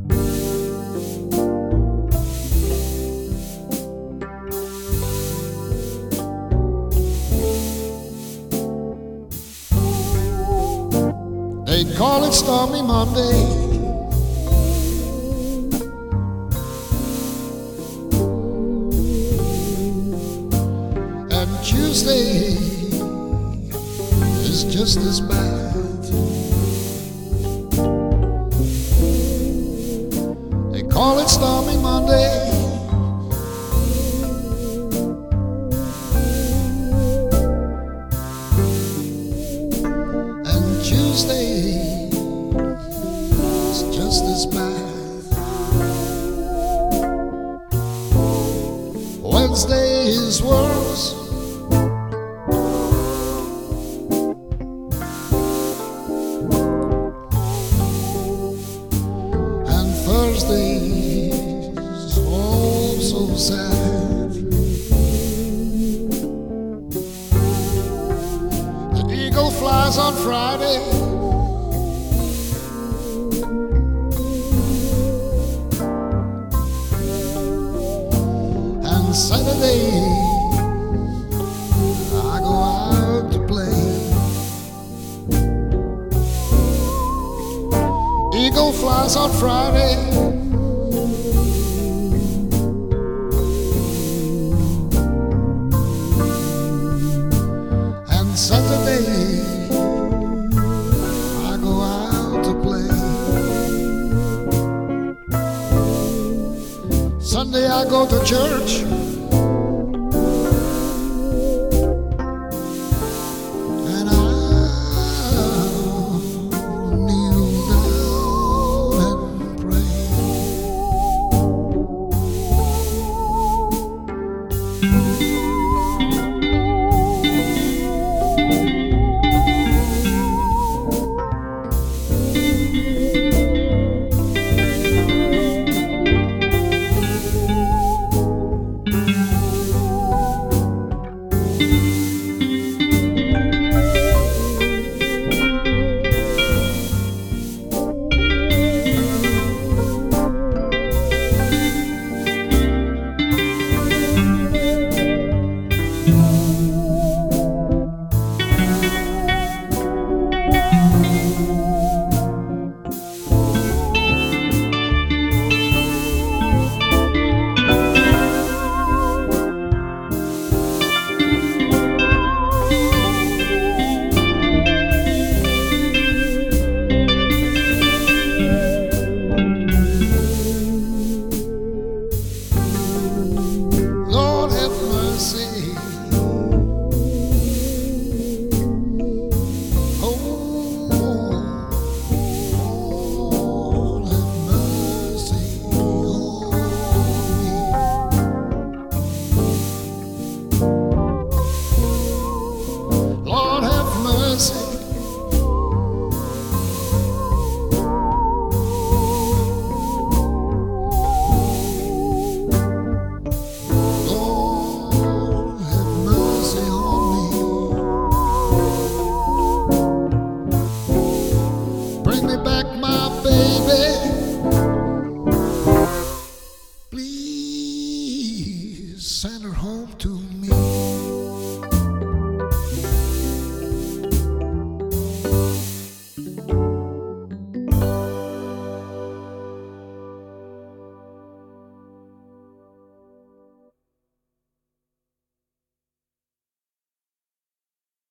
They call it Stormy Monday, and Tuesday is just as bad. They call it Stormy Monday, and Tuesday is just as bad. Wednesday is worse, and Thursday is oh so sad. The eagle flies on Friday, and Saturday I go out to play. Eagle flies on Friday, and Saturday I go out to play. Sunday I go to church,